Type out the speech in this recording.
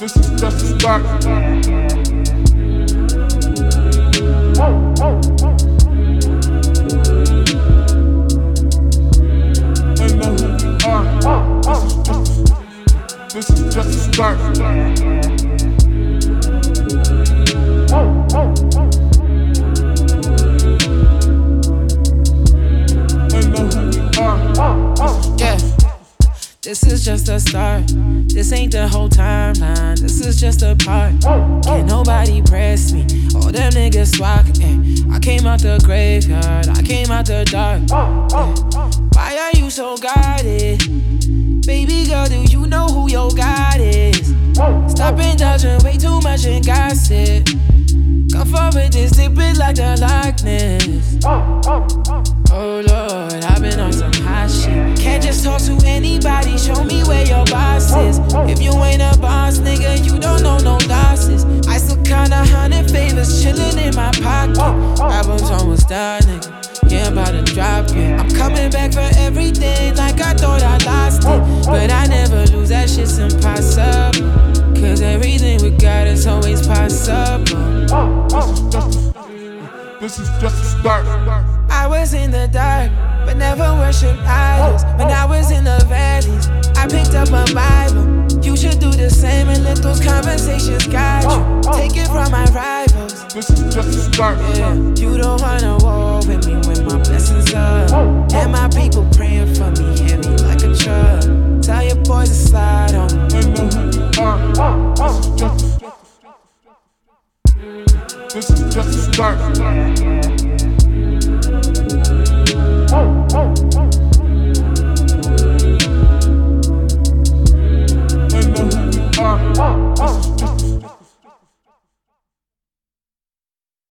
This is just the start. They know who we are. This is just the start. They know who we are. Yeah. This is just the start. This ain't the whole timeline. This is just a part. Can't nobody press me. All them niggas swacking. I came out the graveyard. I came out the dark. Why are you so guarded? Baby girl, do you know who your God is? Stop indulging way too much in gossip. Come forward, this dip it like the likeness. Oh Lord, I've been on some hot shit. Can't just talk to anybody, show me where your boss is. If you ain't a boss, nigga, you don't know no losses. I still count 100 favors chillin' in my pocket. Albums almost done, nigga. Yeah, I'm about to drop it. I'm coming back for everything like I thought I lost it. But I never lose, that shit's impossible. Cause everything we got is always possible. This is just the start. I was in the dark, but never worshipped idols. When I was in the valleys, I picked up a Bible. You should do the same and let those conversations guide you. Take it from my rivals. This is just the start. Yeah, you don't wanna war with me when my blessings up. And my people praying for me, heavy like a truck. Tell your boys to slide on me. They know who we are. This is just the start.